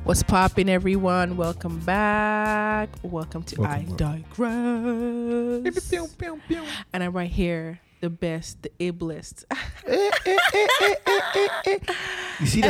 What's poppin', everyone? Welcome back. Welcome to I Digress. And I'm right here, the best, the ablest. You see,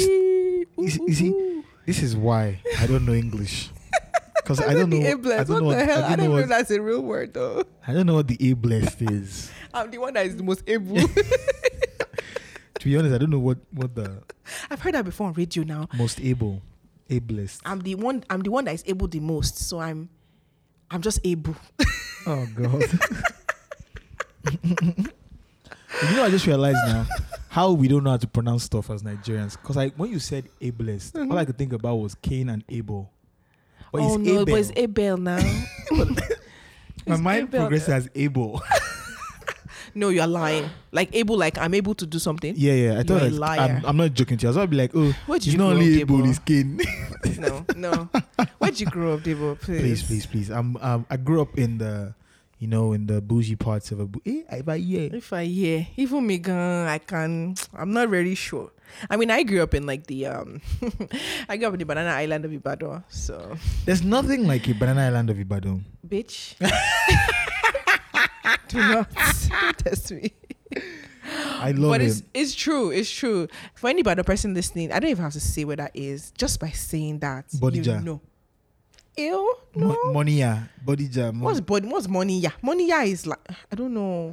this is why I don't know English. Because I don't know. Ablest. What the hell? I don't know if that's a real word, though. I don't know what the ablest is. I'm the one that is the most able. To be honest, I don't know what the I've heard that before on radio now. most ablest. I'm the one that is able the most. So I'm just able. Oh God. I just realized now how we don't know how to pronounce stuff as Nigerians. Because when you said ablest, all I could think about was Cain and Abel. But oh no, but it's Abel now. My mind progresses as Abel. No, you're lying. Like able, like I'm able to do something. Yeah. I thought You're a liar. I'm not joking to you. I was about to be like, oh, Where did he's you not grow only up, Abel, Debo? he's Cain. No. Where'd you grow up, Debo? Please. I grew up in the, in the bougie parts of If I hear, even me, I'm not very sure. I mean, I grew up in like the I grew up in the banana island of Ibadan. So there's nothing like a banana island of Ibadan. bitch. Do not test me. I love But it. it's true. It's true. For any Ibadan person listening, I don't even have to say where that is. Just by saying that, Bodija. you know. Ew, no. Money, Bodija. What's money? Yeah, money. Yeah, is like I don't know.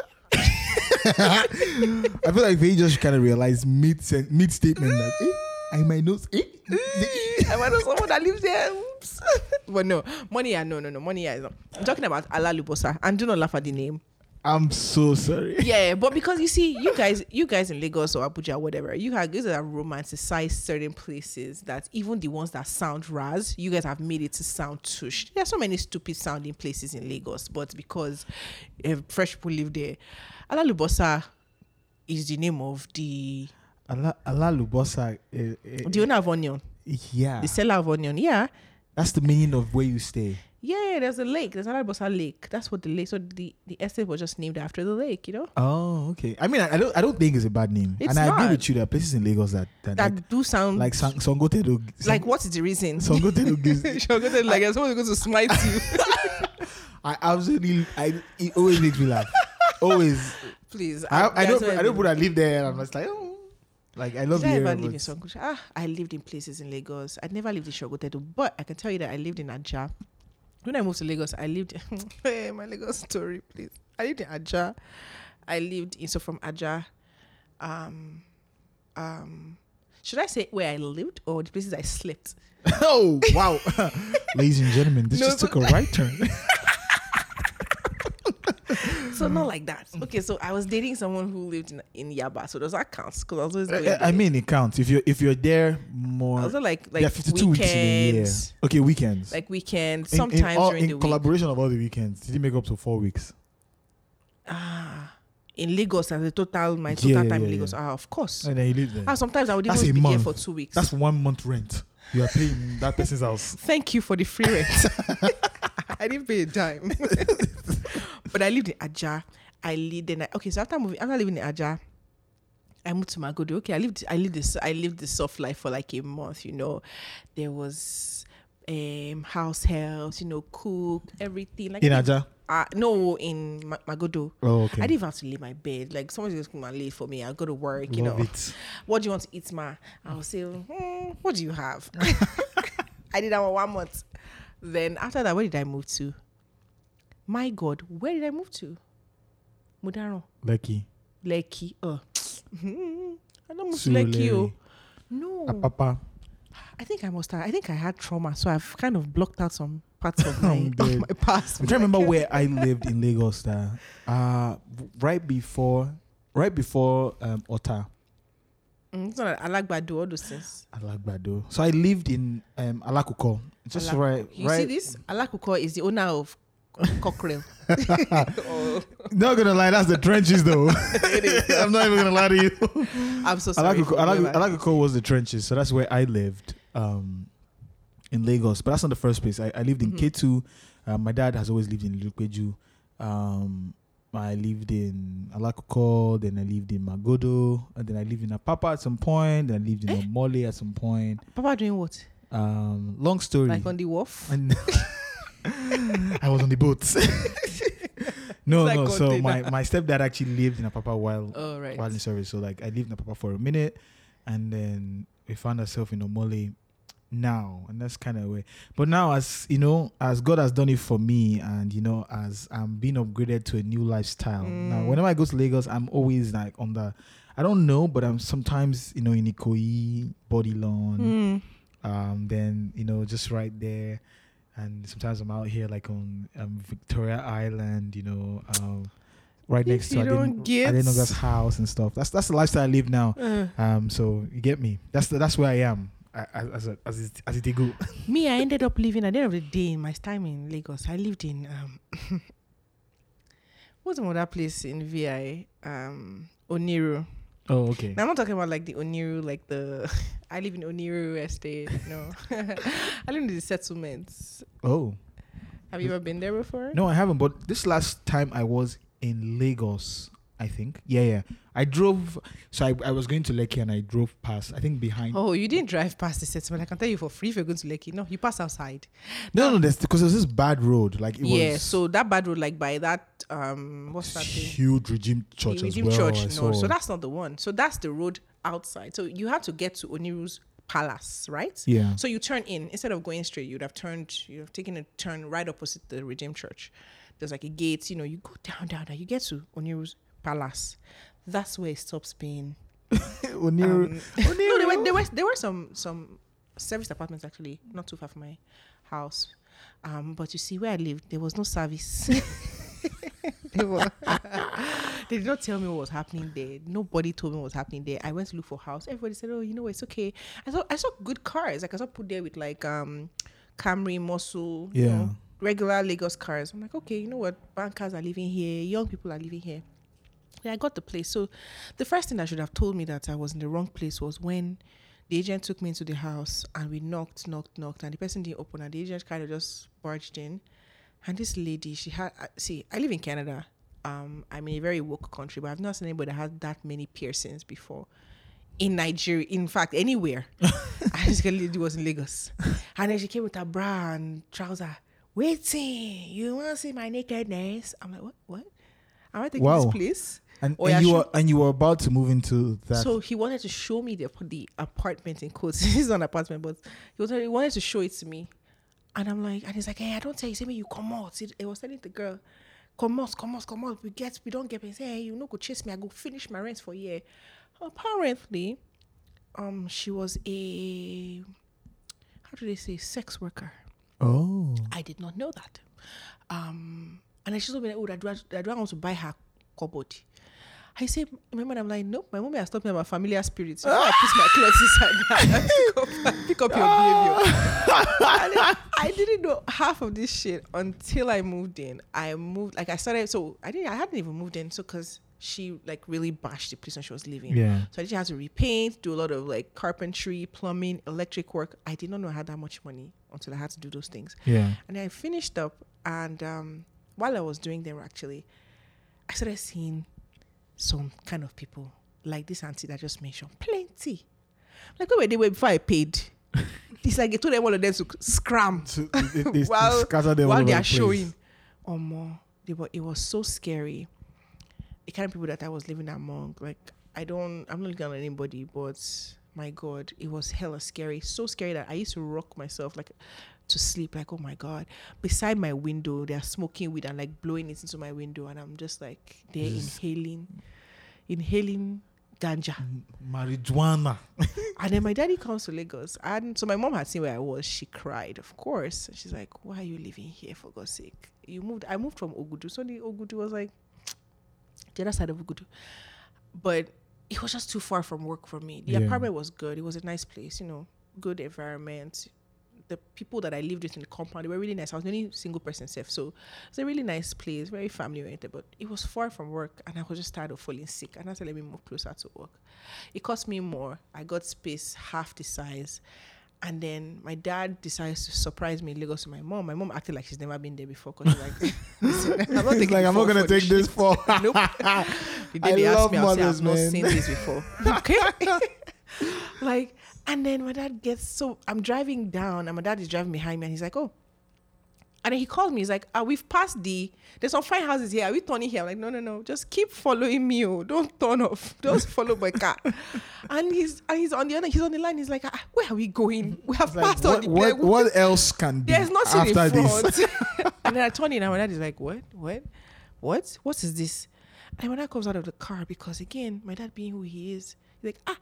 I feel like they just kind of realize mid statement that I might know. I might know someone that lives there. Oops. But no, money. Yeah, no. Money. Yeah, is not. I'm talking about Ala Lubosa, and do not laugh at the name. I'm so sorry. Yeah, but because you see, you guys in Lagos or Abuja or whatever, you guys have romanticized certain places that even the ones that sound raz, you guys have made it to sound tush. There are so many stupid sounding places in Lagos, but because fresh people live there, Ala Lubosa is the name of the Allah Lubosa. the owner of Onion, Yeah. the seller of Onion. Yeah. That's the meaning of where you stay. Yeah, there's a lake. There's Ala Lubosa Lake. That's what the lake. So the estate was just named after the lake. Oh, okay. I mean, I don't think it's a bad name. It's and I agree not. with you. There are places in Lagos that do sound like Songote. like what is the reason? Songote gives. Songote, like someone's going to smite you. I absolutely. It always makes me laugh. Always. Please. I don't put I live there. And I'm just like, oh, like I love Did I the ever area. live in Songote? I lived in places in Lagos. I never lived in Shogotedo, but I can tell you that I lived in Ajah. When I moved to Lagos, I lived. Hey, my Lagos story, please. I lived in Ajah. So from Ajah, should I say where I lived or the places I slept? Oh wow, ladies and gentlemen, this just took a right turn. So not like that. Okay, so I was dating someone who lived in Yaba, so does that count? Because I was always going I mean, it counts if you're there more. also like there are 52 weeks in a year. weekends. Okay, weekends. Like weekends, sometimes during in the week. collaboration of all the weekends, did you make up to 4 weeks? In Lagos, as my total time in yeah. Lagos. Of course. And then you live there. Sometimes I would That's even a be there month. for 2 weeks. That's 1 month rent. You are paying that person's house. Thank you for the free rent. I didn't pay a dime. But I lived in Ajah. So after living in Ajah, I moved to Magodo. Okay, I lived the soft life for like a month. There was house help, cook everything. Like In Ajah? No, in Magodo. Oh, okay. I didn't even have to leave my bed. Like someone's just come and lay for me. I go to work. Love it. What do you want to eat, ma? I'll say, what do you have? I did that for 1 month. Then after that, where did I move to? My God, where did I move to? Mudaro. Lekki. I don't move to Surulere. Lekki. Oh. No. Apapa. I think I had trauma, so I've kind of blocked out some parts of my, I'm dead. of my past. I'm trying to remember where I lived in Lagos. Right before Ota. It's not Alagbado, all those things. Alagbado. So I lived in Alakuko. Just right. You see this? Alakuko is the owner of Cockrell. Not gonna lie, that's the trenches though. I'm not even gonna lie to you. I'm so sorry. Alakuko was the trenches, so that's where I lived in Lagos. But that's not the first place. I lived in K2. My dad has always lived in Lukweju. I lived in Alakoko, then I lived in Magodo, and then I lived in Apapa at some point, then I lived in Omole at some point. Papa doing what? Long story. Like on the wharf? And I was on the boat. No. Like So container. my stepdad actually lived in Apapa while Oh, right. in service. So like I lived in Apapa for a minute, and then we found ourselves in Omole now, and that's kind of way. But now, as you know, as God has done it for me, and you know, as I'm being upgraded to a new lifestyle. Now, whenever I go to Lagos, I'm always like on the, I don't know, but I'm sometimes, you know, in Ikoyi, Body Lawn, then, you know, just right there. And sometimes I'm out here like on Victoria Island, you know, right next to Adenoga's house and stuff. That's the lifestyle I live now. So you get me. That's where I am as it go. Me, I ended up living at the end of the day in my time in Lagos. I lived in what's the name of that place in VI? Oniru. Oh, okay. Now I'm not talking about like the Oniru, like the I live in Oniru estate. No, I live in the settlements. Oh, have you ever been there before? No, I haven't. But this last time I was in Lagos, I think. Yeah. I drove. So I was going to Lekki and I drove past. I think behind. Oh, you didn't drive past the settlement. I can tell you for free if you're going to Lekki. No, you pass outside. No, that's because there's this bad road. Like it was. So that bad road, like by that what's that thing? Huge Redeemed Church Redeemed as well. Church. No, so that's not the one. So that's the road outside. So you have to get to Oniru's palace, right? Yeah. So you turn in instead of going straight. You'd have taken a turn right opposite the Redeemed Church. There's like a gate. You know, you go down. You get to Oniru's palace. That's where it stops being. Oniru. No, there were some service apartments actually, not too far from my house. But you see, where I lived, there was no service. They did not tell me what was happening there. Nobody told me what was happening there. I went to look for a house. Everybody said, "Oh, you know, it's okay." I saw good cars. Like I saw put there with like Camry, Mosul, you know, regular Lagos cars. I'm like, okay, you know what? Bankers are living here. Young people are living here. Yeah, I got the place. So the first thing that should have told me that I was in the wrong place was when the agent took me into the house and we knocked, and the person didn't open, and the agent kind of just barged in. And this lady, she had, I live in Canada. I'm in a very woke country, but I've not seen anybody that had that many piercings before. In Nigeria, in fact, anywhere. I just got a lady was in Lagos. And then she came with her bra and trouser. Waiting, you want to see my nakedness? I'm like, what? Am I taking this place? And you were about to move into that. So he wanted to show me the apartment in quotes. This is not an apartment, but he wanted to show it to me. And I'm like, and he's like, hey, I don't tell you. Say me, you come out. It was telling the girl, come out. We don't get paid. Say, hey, you know, go chase me. I go finish my rent for a year. Apparently, she was a, how do they say, sex worker. Oh. I did not know that. And then she told me, oh, I don't want to buy her cupboard. I say, remember, I'm like, nope, my mom has taught me about familiar spirits. So I put my clothes inside and pick up your behavior. I didn't know half of this shit until I moved in. I hadn't even moved in, so because she like really bashed the place when she was leaving. Yeah. So I just had to repaint, do a lot of like carpentry, plumbing, electric work. I did not know I had that much money until I had to do those things. Yeah. And then I finished up, and while I was doing them, actually, I started seeing some kind of people like this auntie that I just mentioned. Plenty. Like where they were before I paid. It's like I told them all of them to scram while they are showing. It was so scary. The kind of people that I was living among, like I'm not looking at anybody, but my God, it was hella scary. So scary that I used to rock myself like to sleep, like, oh my God. Beside my window, they're smoking weed and like blowing it into my window, and I'm just like they're inhaling ganja. Marijuana. And then my daddy comes to Lagos, and so my mom had seen where I was. She cried, of course. She's like, why are you living here, for God's sake? I moved from Ogudu. So the Ogudu was like the other side of Ogudu. But it was just too far from work for me. The apartment was good. It was a nice place, you know, good environment. The people that I lived with in the compound, they were really nice. I was the only single person safe. So it's a really nice place, very family oriented, but it was far from work, and I was just tired of falling sick. And that's let me move closer to work. It cost me more. I got space half the size, And then my dad decides to surprise me in Lagos to my mom. My mom acted like she's never been there before because she's like, listen, I'm not taking I'm not gonna take this for. Nope. The day they asked me, I'll say I've not seen this before. Okay. Like, and then my dad I'm driving down and my dad is driving behind me and he's like, oh. And then he calls me. He's like, we've passed there's some fine houses here. Are we turning here? I'm like, no. Just keep following me. Oh. Don't turn off. Just follow my car. And he's on the line. He's like, where are we going? We have passed on the place. What else can be There's nothing after in front. this? And then I turn in and my dad is like, what? What is this? And my dad comes out of the car because, again, my dad being who he is, he's like,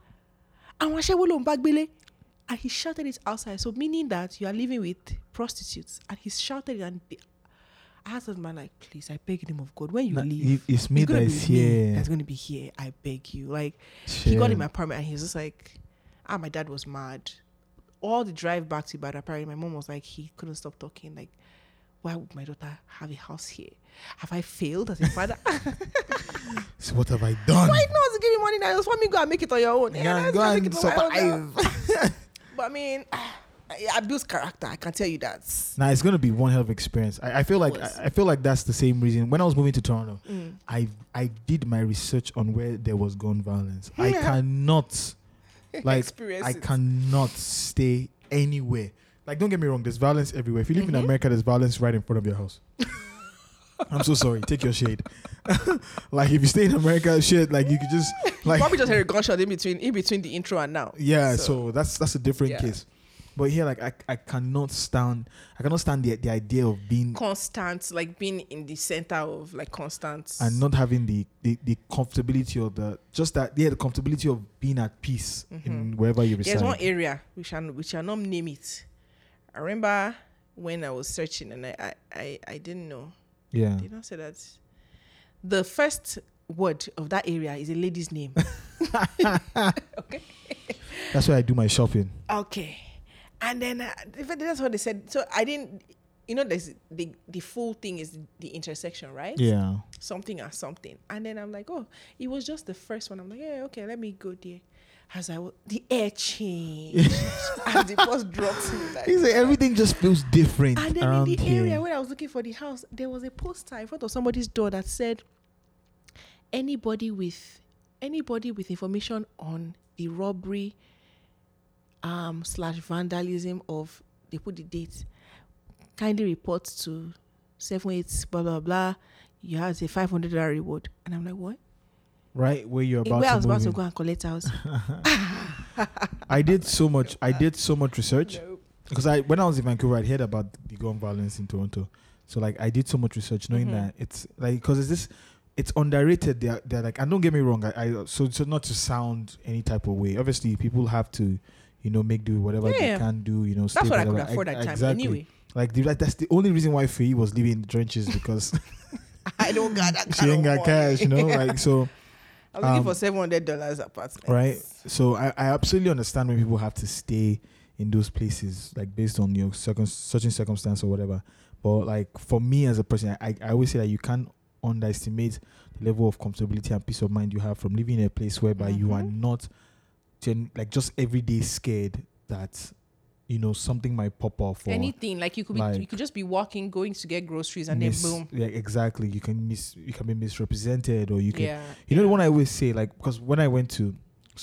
and he shouted it outside. So meaning that you are living with prostitutes. And he shouted it and I asked the man, like, please, I beg in the name of God, when you leave, it's me that is here. That's going to be here. I beg you. Like, he got in my apartment and he was just like, my dad was mad. All the drive back to Ibadan, apparently my mom was like, he couldn't stop talking. Like, why would my daughter have a house here? Have I failed as a father? So what have I done? Why not give me money now? Just want me to go and make it on your own. Yeah, go and survive. But I mean, I built character. I can tell you that. Nah, it's gonna be one hell of experience. I feel like that's the same reason. When I was moving to Toronto, I did my research on where there was gun violence. I cannot, I cannot stay anywhere. Like, don't get me wrong. There's violence everywhere. If you live in America, there's violence right in front of your house. I'm so sorry. Take your shade. Like, if you stay in America, shit, like, you could just like probably just heard a gunshot in between the intro and now. Yeah, so that's a different case. But here, like, I cannot stand the idea of being constant, like being in the center of like constant and not having the comfortability of the comfortability of being at peace in wherever you reside. There's one area we shall not name it. I remember when I was searching and I didn't know. Yeah. They don't say that. The first word of that area is a lady's name. Okay. That's where I do my shopping. Okay. And then that's what they said. So I didn't, there's the full thing is the intersection, right? Yeah. Something or something. And then I'm like, oh, it was just the first one. I'm like, yeah, okay, let me go there. As the air changed. And the bus dropped me. Like, everything just feels different. And then in the area where I was looking for the house, there was a poster in front of somebody's door that said, anybody with information on the robbery / vandalism of, they put the date, kindly report to 78 blah blah blah. You have a $500 reward. And I'm like, what? Right where you're about where to I was about in. to go and collect house. I did so much research because when I was in Vancouver, I'd heard about the gun violence in Toronto. So like I did so much research knowing that it's like, because it's underrated. They're like, and don't get me wrong, so not to sound any type of way. Obviously, people have to, make do whatever they can do. That's what I could afford at that time anyway. Like that's the only reason why Faye was living in the trenches, because I don't got that. She ain't got cash, like so. I'm looking for $700 apartment. Right. So I absolutely understand when people have to stay in those places, like based on your certain circumstance or whatever. But like for me as a person, I always say that you can't underestimate the level of comfortability and peace of mind you have from living in a place whereby you are not just every day scared that something might pop off or anything. Like you could just be walking, going to get groceries, and then boom. Yeah, exactly. You can be misrepresented, or you can. The one I always say, like, because when I went to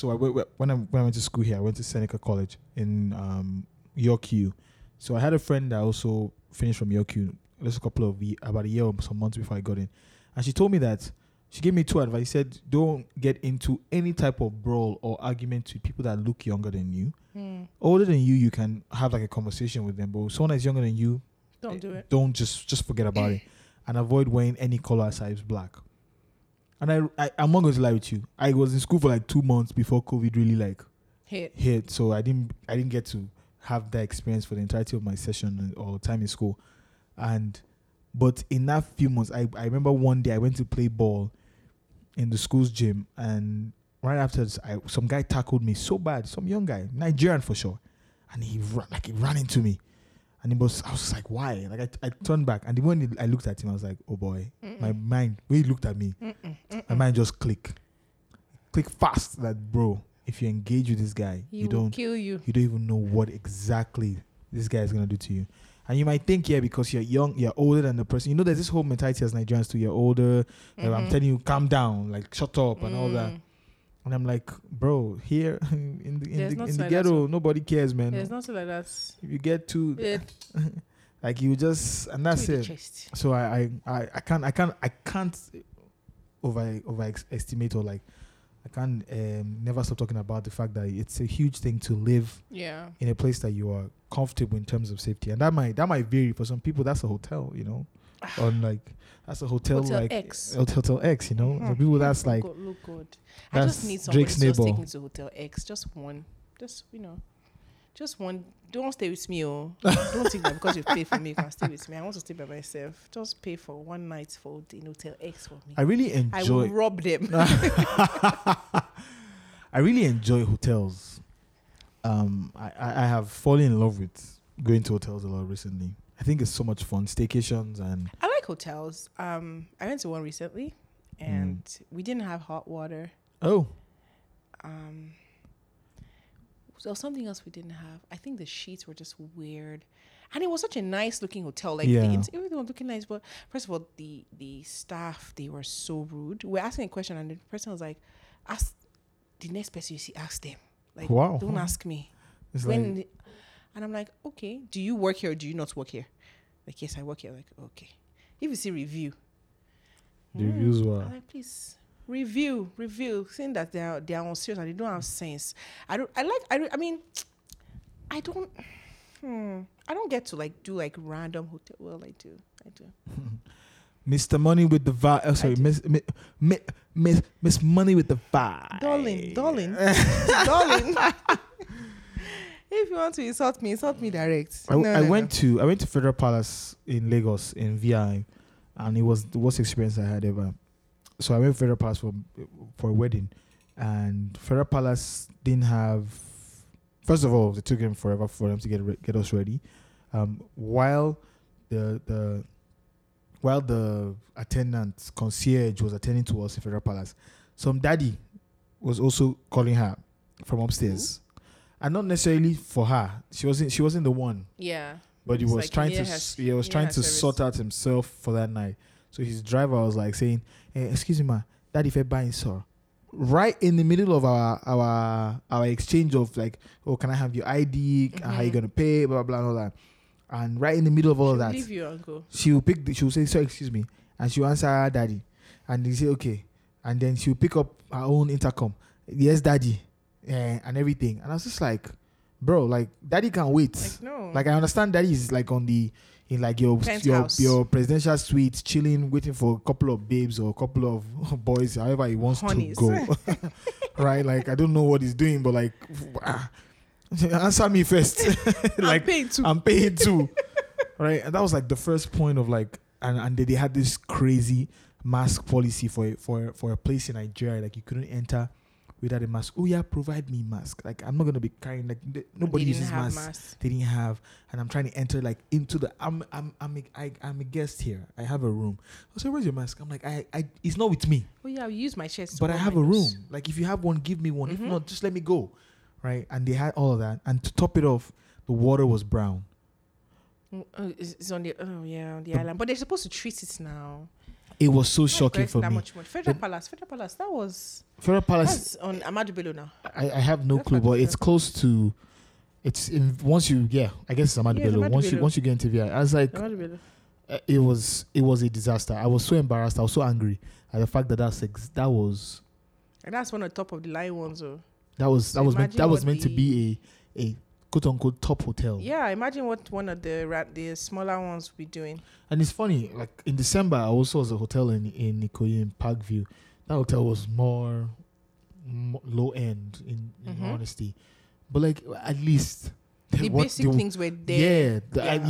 school here, I went to Seneca College in York U. So I had a friend that also finished from York U. Just about a year or some months before I got in, and she told me that. She gave me two advice. She said, don't get into any type of brawl or argument with people that look younger than you. Older than you can have like a conversation with them. But if someone that's younger than you, don't do it. Don't just forget about it. And avoid wearing any color aside black. And I'm not going to lie with you. I was in school for like 2 months before COVID really hit. So I didn't get to have that experience for the entirety of my session or time in school. But in that few months, I remember one day I went to play ball in the school's gym, and right after this, some guy tackled me so bad, some young guy, Nigerian for sure, and he ran into me, and I was like, why? Like I turned back, and the moment I looked at him, I was like, oh boy, my mind. When he looked at me, my mind just clicked fast. That bro, if you engage with this guy, He you will don't kill you. even know what exactly this guy is gonna do to you. And you might think, yeah, because you're young, you're older than the person. You know, there's this whole mentality as Nigerians too. You're older. I'm telling you, calm down, like shut up and all that. And I'm like, bro, here in the ghetto, nobody cares, man. There's nothing like that. If you get too, like you just, and that's it. Chest. So I can't overestimate or like I can't never stop talking about the fact that it's a huge thing to live in a place that you are comfortable in terms of safety, and that might vary for some people. That's a hotel, you know, or like that's a hotel like X. Hotel X, you know. Some people that's like look good. I that's just need somebody Drake's to just neighbor. take me to Hotel X. Just one. Just just one. Don't stay with me, oh. Don't think that because you pay for me, you can stay with me. I want to stay by myself. Just pay for one night in Hotel X for me. I really enjoy. I will rob them. I really enjoy hotels. I have fallen in love with going to hotels a lot recently. I think it's so much fun. Staycations and I like hotels. I went to one recently, and we didn't have hot water. Oh. There was something else we didn't have. I think the sheets were just weird. And it was such a nice looking hotel. Like everything was looking nice. But first of all, the staff, they were so rude. We're asking a question and the person was like, ask the next person you see, ask them. Like, wow. Don't ask me. And I'm like, okay, do you work here or do you not work here? Like, yes, I work here. Like, okay. If you see review. The reviews were. I'm like, please. Review, saying that they are on serious and they don't have sense. I don't get to like do like random hotel. Well, I do. Mr. Money with the vibe. Oh, sorry, Miss Money with the vibe. Darling. If you want to insult me direct. I went to Federal Palace in Lagos in VI, and it was the worst experience I had ever. So I went to Federal Palace for a wedding, and Federal Palace didn't have. First of all, it took them forever for them to get us ready. While the attendant concierge was attending to us in Federal Palace, some daddy was also calling her from upstairs, and not necessarily for her. She wasn't the one. Yeah. But he was trying to sort out himself for that night. So his driver was like saying, "Excuse me, ma, daddy fe buying sir." Right in the middle of our exchange of like, "Oh, can I have your ID? How you gonna pay? Blah blah blah all that." And right in the middle of all that, leave your uncle. She will say, "Sir, excuse me," and she will answer her daddy, and he say, "Okay," and then she will pick up her own intercom. "Yes, daddy," and everything. And I was just like, "Bro, like daddy can't wait." Like, no. Like I understand daddy is like in like your presidential suite, chilling, waiting for a couple of babes or a couple of boys, however he wants to go. Right? Like I don't know what he's doing, but like answer me first. Like I'm paying too. Right? And that was like the first point of like, and they had this crazy mask policy for a place in Nigeria. Like you couldn't enter without a mask. Oh yeah, provide me mask. Like I'm not gonna be carrying like nobody uses masks. They didn't have, and I'm trying to enter like into the. I'm a guest here. I have a room. I say, "Where's your mask?" I'm like, I it's not with me. Oh yeah, I'll use my chest. But I have a room. Like if you have one, give me one. If not, just let me go. Right? And they had all of that. And to top it off, the water was brown. It's on the island, but they're supposed to treat it now. It was so shocking for me. Federal Palace. That was Federal Palace. That's on Ahmadu Bello now. I have no clue, but it's close to. It's in once you I guess it's Ahmadu Bello. Once you get into VI, I was like, it was a disaster. I was so embarrassed. I was so angry at the fact that that was. And that's one of the top of the line ones, though. That was meant to be a quote unquote top hotel. Yeah, imagine what one of the smaller ones will be doing. And it's funny, like in December, I also was a hotel in Ikoyi in Parkview. That hotel was more low end in honesty, but like at least the basic things were there.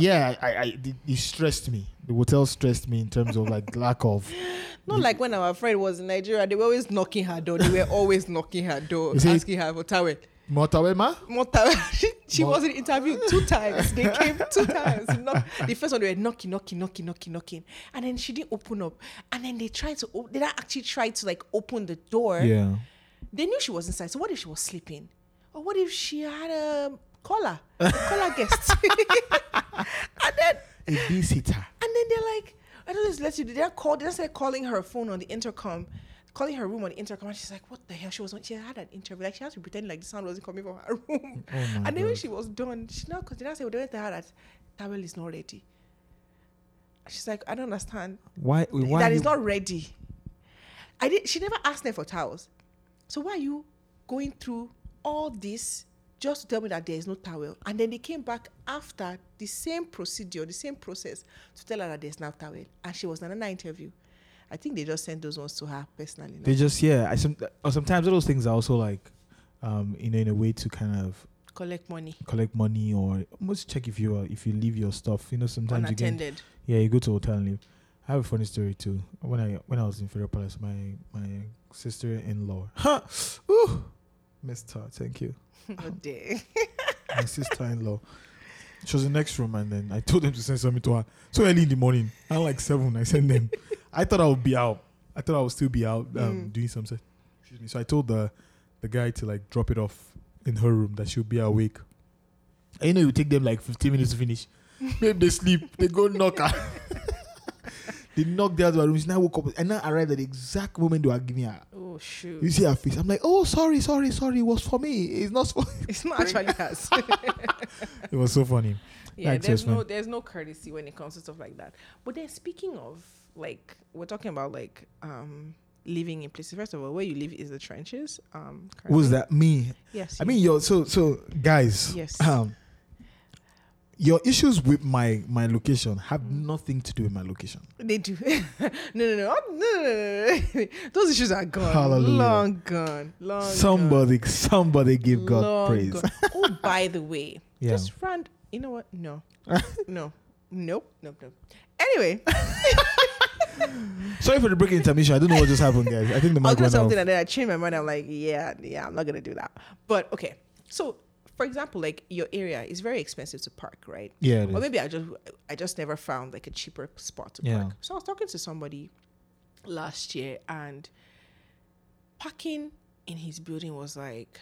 It stressed me. The hotel stressed me in terms of like lack of. Not like when our friend was in Nigeria, they were always knocking her door. Asking her for towel. More towel, ma? More towel. She was in interview 2 times. They came 2 times. The first one, they were knocking. And then she didn't open up. And then they didn't actually try to like open the door. Yeah. They knew she was inside. So what if she was sleeping? Or what if she had a caller guest? And then A visitor. and then they're like, I don't know, let you. They just started calling her phone on the intercom, calling her room on the intercom, and she's like, "What the hell?" She had an interview, like she had to pretend like the sound wasn't coming from her room. Oh my And then when God. she was done, she now because they now say, "Well, they went to her that towel is not ready." She's like, "I don't understand. Why That you- is not ready." She never asked them for towels. So why are you going through all this just to tell me that there is no towel? And then they came back after the same procedure, the same process to tell her that there's no towel. And she was in another interview. I think they just sent those ones to her personally. They just or sometimes all those things are also like, in a way to kind of collect money collect money, or almost check if you leave your stuff. Sometimes you get, unattended. you go to a hotel and leave. I have a funny story too. When I was in Federal Palace, my sister-in-law, ooh, missed her. Thank you. Oh, dear. My sister-in-law. She was in the next room, and then I told them to send something to her. So early in the morning, around like 7, I sent them. I thought I would be out. I thought I would still be out doing something. Excuse me. So I told the guy to like drop it off in her room, that she'll be awake. And it would take them like 15 minutes to finish. Maybe they sleep. They go knock her. They knocked the other room. She now woke up, and now arrived at the exact moment they were giving her. Oh, shoot. You see her face. I'm like, oh, sorry. It was for me. It's not for. It's not actually us. It was so funny. Yeah, That's just fun. there's no courtesy when it comes to stuff like that. But then speaking of, like, we're talking about like living in places. First of all, where you live is the trenches. Who's that? Me. Yes. I mean, so guys. Yes. Your issues with my location have nothing to do with my location. They do. No. Those issues are gone. Hallelujah. Long gone. Long Somebody give God Long praise. gone. Oh, by the way, Yeah. just you know what? No. Nope. Anyway, Sorry for the breaking intermission. I don't know what just happened, guys. I think the I was mic doing went something off. and then I changed my mind. I'm like, yeah, I'm not gonna do that. But okay, so for example, like your area is very expensive to park, right? Yeah, it Or is. maybe I just never found like a cheaper spot to Yeah. park. So I was talking to somebody last year, and parking in his building was like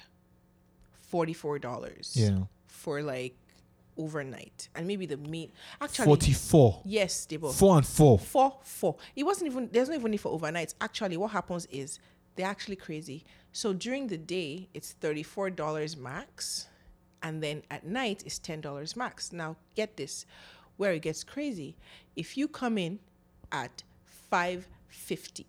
$44 Yeah. for like overnight, and maybe the meat actually 44. yes, they both 4 and 4. 4. It wasn't even, there's not even need for overnights. Actually, what happens is they're actually crazy. So during the day, it's $34 max. And then at night, it's $10 max. Now, get this, where it gets crazy. If you come in at $5.50,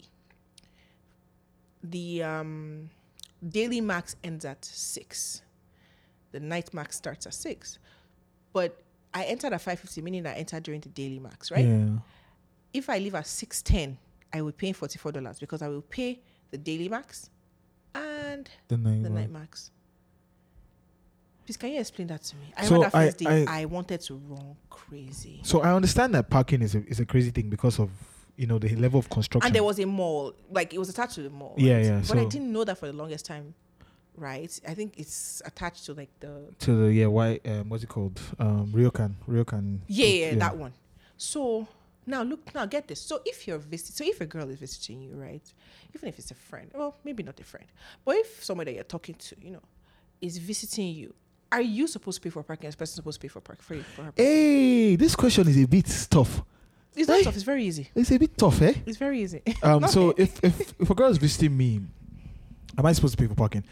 the daily max ends at 6. The night max starts at 6. But I entered at $5.50, meaning I entered during the daily max, right? Yeah. If I leave at 6:10, I will pay $44 because I will pay the daily max and The night. the night max. Please, can you explain that to me? I So remember that first day, I- I wanted to run crazy. So I understand that parking is a crazy thing because of the level of construction. And there was a mall, like it was attached to the mall. Yeah, right? yeah, But I so- didn't know that for the longest time, right? I think it's attached to like the to the what's it called? Ryokan. yeah, that one. So now get this. So if if a girl is visiting you, right? Even if it's a friend, well, maybe not a friend, but if somebody that you're talking to, is visiting you, are you supposed to pay for parking? Is the person supposed to pay for her? Hey, this question is a bit tough. It's not Hey. tough. It's very easy. It's a bit tough, eh? It's very easy. So if a girl is visiting me, am I supposed to pay for parking?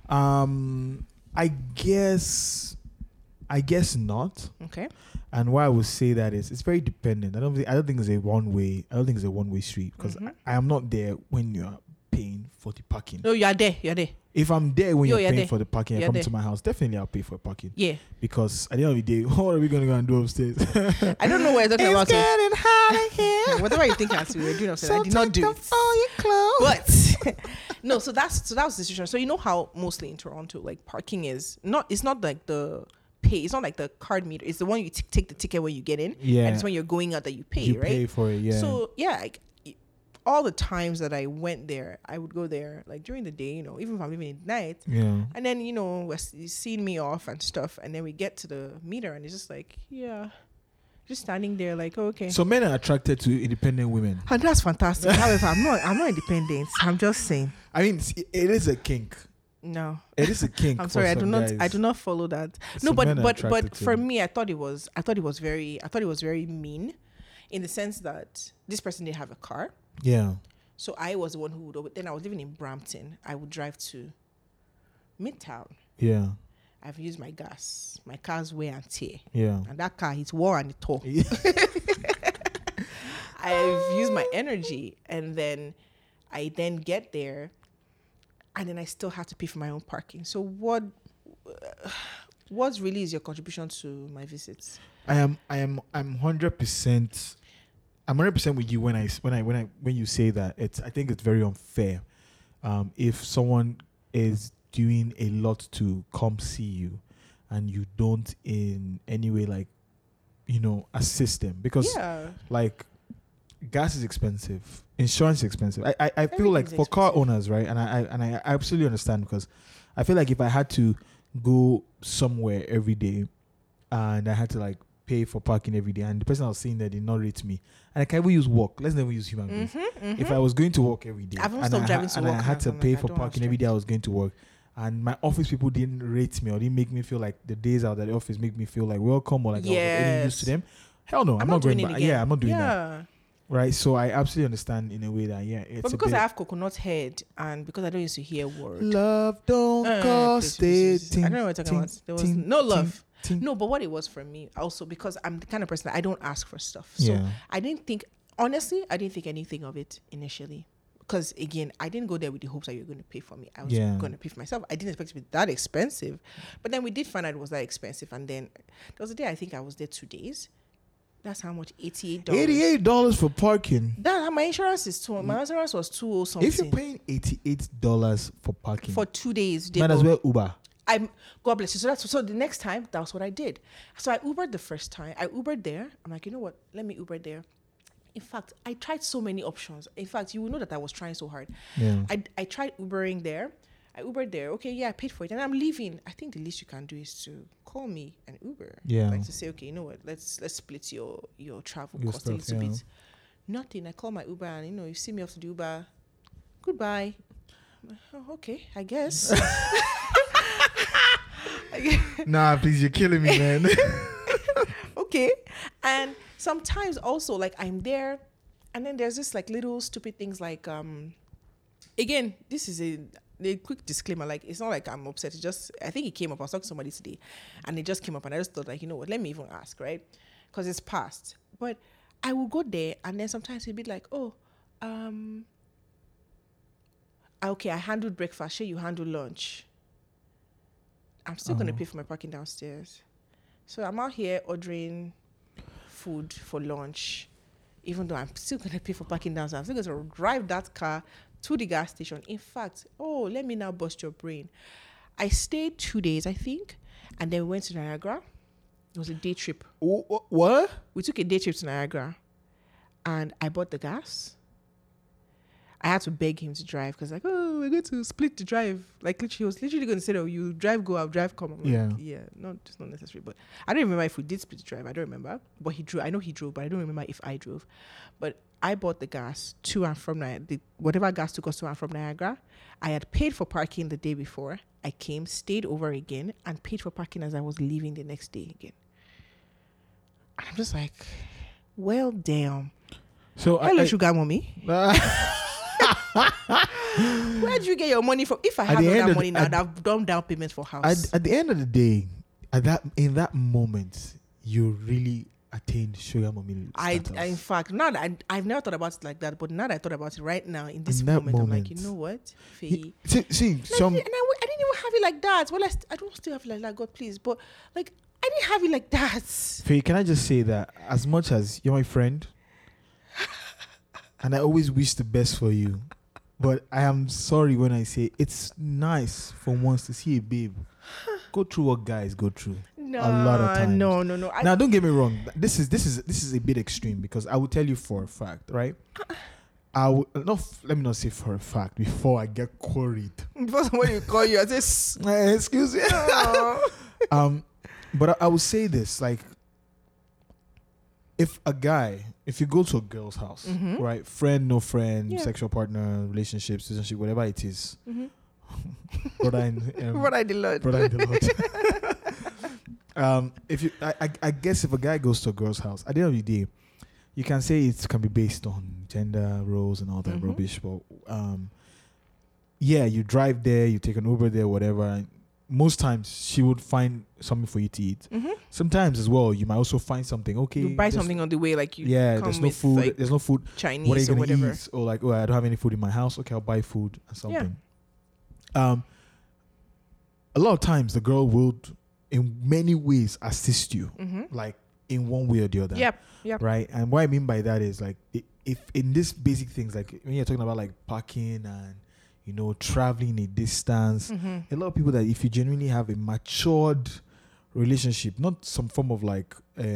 I guess not. Okay. And why I would say that is it's very dependent. I don't think it's a one way. I don't think it's a one way street because I am not there when you are paying for the parking. No, you are there. You're there. If I'm there when Yo, you're you're paying there. for the parking, You're I come there. to my house. Definitely, I'll pay for parking Yeah. because at the end of the day, what are we going to go and do upstairs? I don't know what you're talking about. It's getting hot in here. Whatever you think we were doing upstairs, I So did not take do off it. all your clothes. But no, so that was the situation. So you know how mostly in Toronto, like parking is not. It's not like the pay. It's not like the card meter. It's the one you take the ticket when you get in. Yeah. And it's when you're going out that you pay, You right? pay for it, yeah. So yeah, all the times that I went there, I would go there like during the day, even if I'm leaving at night. yeah. And then, seeing me off and stuff. And then we get to the meter and it's just like, yeah. just standing there like, oh, okay. So men are attracted to independent women. And that's fantastic. However, I'm not independent. I'm just saying. I mean, it is a kink. No. It is a kink. I'm for sorry, some guys. I do not follow that. Some No, men are but attracted to for it. me, I thought it was very mean, in the sense that this person didn't have a car. Yeah. So I was the one who would, then I was living in Brampton. I would drive to Midtown. Yeah. I've used my gas. My car's wear and tear. Yeah. And that car, it's war and it tore. I've used my energy, and then I then get there, and then I still have to pay for my own parking. So what really is your contribution to my visits? I'm 100%. I'm 100% with you when you say that. I think it's very unfair. If someone is doing a lot to come see you, and you don't in any way assist them, because like gas is expensive, insurance is expensive. I feel like for car owners, right? And I absolutely understand, because I feel like if I had to go somewhere every day and I had to like pay for parking every day, and the person I was seeing there did not rate me, and I can even use work. Let's never use human beings. If I was going to work every day, I've stopped driving to work. I had to pay for parking every day I was going to work, and my office people didn't rate me or didn't make me feel like the days out at the office make me feel like welcome or like I was any use to them. Hell no, I'm not going back. Yeah, I'm not doing that. Right, so I absolutely understand in a way that it's. But because I have coconut head, and because I don't used to hear word. Love don't cost it. I don't know what you're talking about. There was no love. No, but what it was for me also, because I'm the kind of person that I don't ask for stuff. So I didn't think anything of it initially. Because again, I didn't go there with the hopes that you're going to pay for me. I was going to pay for myself. I didn't expect it to be that expensive. But then we did find out it was that expensive. And then there was a day I think I was there 2 days. That's how much? $88. $88 for parking. My insurance is my insurance was $2 something. If you're paying $88 for parking for 2 days, might as well Uber. God bless you. So the next time, that was what I did. So I Ubered the first time. I Ubered there. I'm like, you know what? Let me Uber there. In fact, I tried so many options. In fact, you will know that I was trying so hard. Yeah. I tried Ubering there. I Ubered there. Okay, yeah, I paid for it. And I'm leaving. I think the least you can do is to call me an Uber. Yeah. Like to say, okay, you know what? Let's split your travel cost a little bit. Nothing. I call my Uber, and you see me off to the Uber. Goodbye. Oh, okay, I guess. Nah, please, you're killing me, man. Okay. And sometimes also, like, I'm there, and then there's just like little stupid things like again, this is a quick disclaimer, like it's not like I'm upset, it's just I think it came up. I was talking to somebody today, and it just came up, and I just thought, like, you know what, let me even ask, right? Because it's past. But I will go there, and then sometimes it'll be like, oh, okay, I handled breakfast, sure, you handle lunch. I'm still going to pay for my parking downstairs. So I'm out here ordering food for lunch, even though I'm still going to pay for parking downstairs. I'm still going to drive that car to the gas station. In fact, let me now bust your brain. I stayed 2 days, I think, and then we went to Niagara. It was a day trip. What? We took a day trip to Niagara, and I bought the gas. I had to beg him to drive because, like, oh, we're going to split the drive. Like, literally, he was literally going to say, oh, you drive, go, I'll drive, come. I'm like, yeah, it's not necessary. But I don't remember if we did split the drive. I don't remember. But he drove. I know he drove, but I don't remember if I drove. But I bought the gas to and from Niagara. Whatever gas took us to and from Niagara. I had paid for parking the day before. I came, stayed over again, and paid for parking as I was leaving the next day again. And I'm just like, well, damn. So hello, sugar mommy. Where did you get your money from? If I had all that money now, I'd have done down payments for house. At the end of the day, in that moment, you really attained sugar mommy status. In fact, now that I've never thought about it like that, but now that I thought about it right now, in this moment, I'm like, you know what, Faye? See, I didn't even have it like that. Well, I don't still have it like that, God, please. But like, I didn't have it like that. Faye, can I just say that as much as you're my friend, and I always wish the best for you, but I am sorry when I say it's nice for once to see a babe go through what guys go through a lot of times. No. Now, don't get me wrong. This is a bit extreme, because I will tell you for a fact, right? Let me not say for a fact before I get quarried. Before somebody call you, I say, excuse me. But I will say this, like, if you go to a girl's house, right? Friend, no friend, sexual partner, relationship, citizenship, whatever it is. Brother in the Lord. Brother in the Lord. I guess if a guy goes to a girl's house, at the end of the day, you can say it can be based on gender roles and all that rubbish, but you drive there, you take an Uber there, whatever. And most times she would find something for you to eat. Sometimes as well, you might also find something. Okay, you buy something on the way, like you. There's no food. Like there's no food. Chinese what are you gonna whatever. eat? Or like, I don't have any food in my house. Okay, I'll buy food or something. A lot of times the girl would, in many ways, assist you, like in one way or the other. Yep. Right. And what I mean by that is like, if in these basic things, like when you're talking about like parking and traveling a distance, a lot of people that if you genuinely have a matured relationship, not some form of like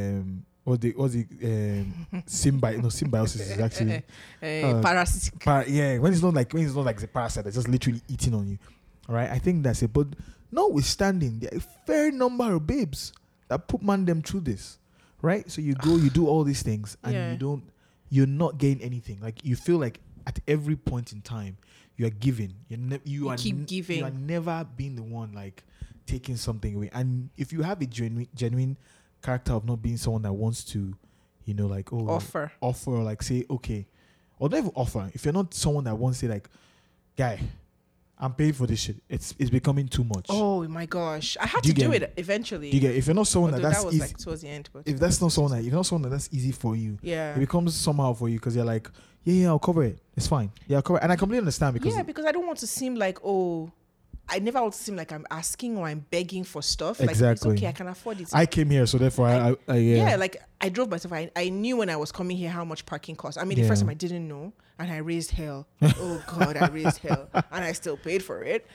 symbiosis is actually parasitic. When it's not like the parasite that's just literally eating on you. All right, I think that's it. But notwithstanding, there are a fair number of babes that put them through this, right? So you go, you do all these things, and you're not getting anything. Like you feel like at every point in time you are giving. You keep giving. You are never being the one like taking something away. And if you have a genuine character of not being someone that wants to, offer or like say okay, or not even offer. If you're not someone that wants to say like, guy, I'm paying for this shit. It's becoming too much. Oh my gosh, I had to do it eventually. If you're not someone that was easy, like towards the end. But if that's not someone you're not someone that's easy for you, it becomes somehow for you because you're like, I'll cover it. It's fine. Yeah, I'll cover it. And I completely understand because I don't want to seem like I never want to seem like I'm asking or I'm begging for stuff. Exactly. Like it's okay, I can afford it. I came here, so therefore like I drove myself. I knew when I was coming here how much parking costs. I mean, the first time I didn't know, and I raised hell. Oh God, I raised hell, and I still paid for it.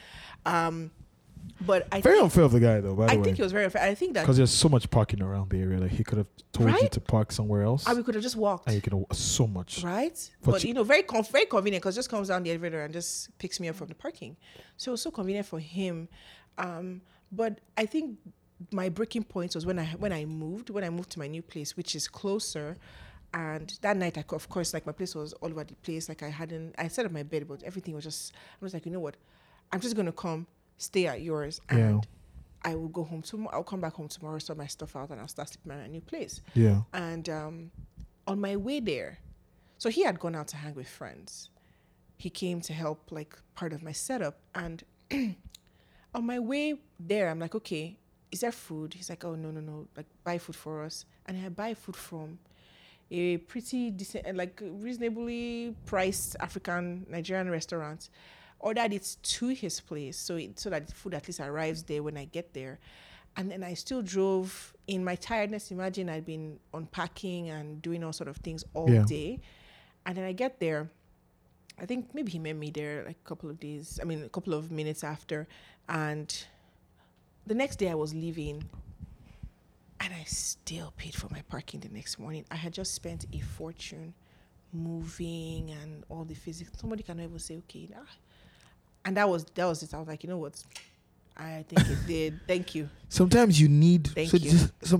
But very unfair of the guy though. By the way, I think it was very unfair. I think that because there's so much parking around the area, like he could have told you to park somewhere else. And we could have just walked. And you could have so much, right? But very convenient because just comes down the elevator and just picks me up from the parking. So it was so convenient for him. But I think my breaking point was when I moved to my new place, which is closer. And that night, of course, like my place was all over the place. Like I set up my bed, but everything was just. I was like, you know what? I'm just gonna stay at yours, and I will go home tomorrow. I'll come back home tomorrow, sort my stuff out, and I'll start sleeping at my new place. Yeah. And on my way there, so he had gone out to hang with friends. He came to help, like part of my setup, and on my way there, I'm like, okay, is there food? He's like, oh no, like buy food for us, and I buy food from a pretty decent, like reasonably priced Nigerian restaurant. Ordered it to his place so that the food at least arrives there when I get there. And then I still drove. In my tiredness, imagine I'd been unpacking and doing all sort of things all day. And then I get there. I think maybe he met me there like a couple of minutes after. And the next day I was leaving and I still paid for my parking the next morning. I had just spent a fortune moving and all the physics. Somebody cannot even say, okay, and that was it. I was like, you know what? I think it did. Thank you. Sometimes you need. Thank you.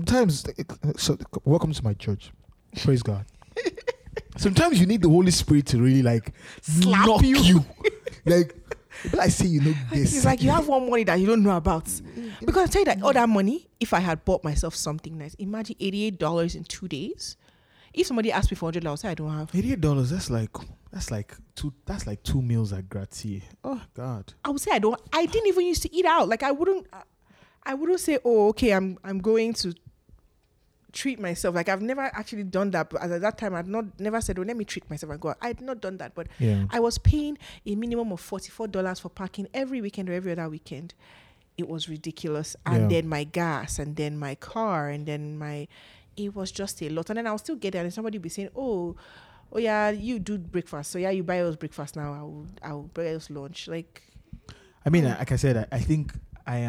Welcome to my church. Praise God. Sometimes you need the Holy Spirit to really like slap knock you. Like I say, this. It's like you have one money that you don't know about. Because I tell you that all that money, if I had bought myself something nice, imagine $88 in 2 days. If somebody asked me for $100, I'll say I don't have. $88. That's like 2 meals at Grazie. Oh God. I would say I don't. I didn't even used to eat out. Like I wouldn't say, oh, okay, I'm going to treat myself. Like I've never actually done that. But at that time, never said, oh, let me treat myself and go out. I had not done that. But I was paying a minimum of $44 for parking every weekend or every other weekend. It was ridiculous. And then my gas, and then my car, and then it was just a lot. And then I'll still get there and somebody will be saying, oh yeah, you do breakfast. So yeah, you buy us breakfast now. I'll buy us lunch. Like, I mean, like I said, I think I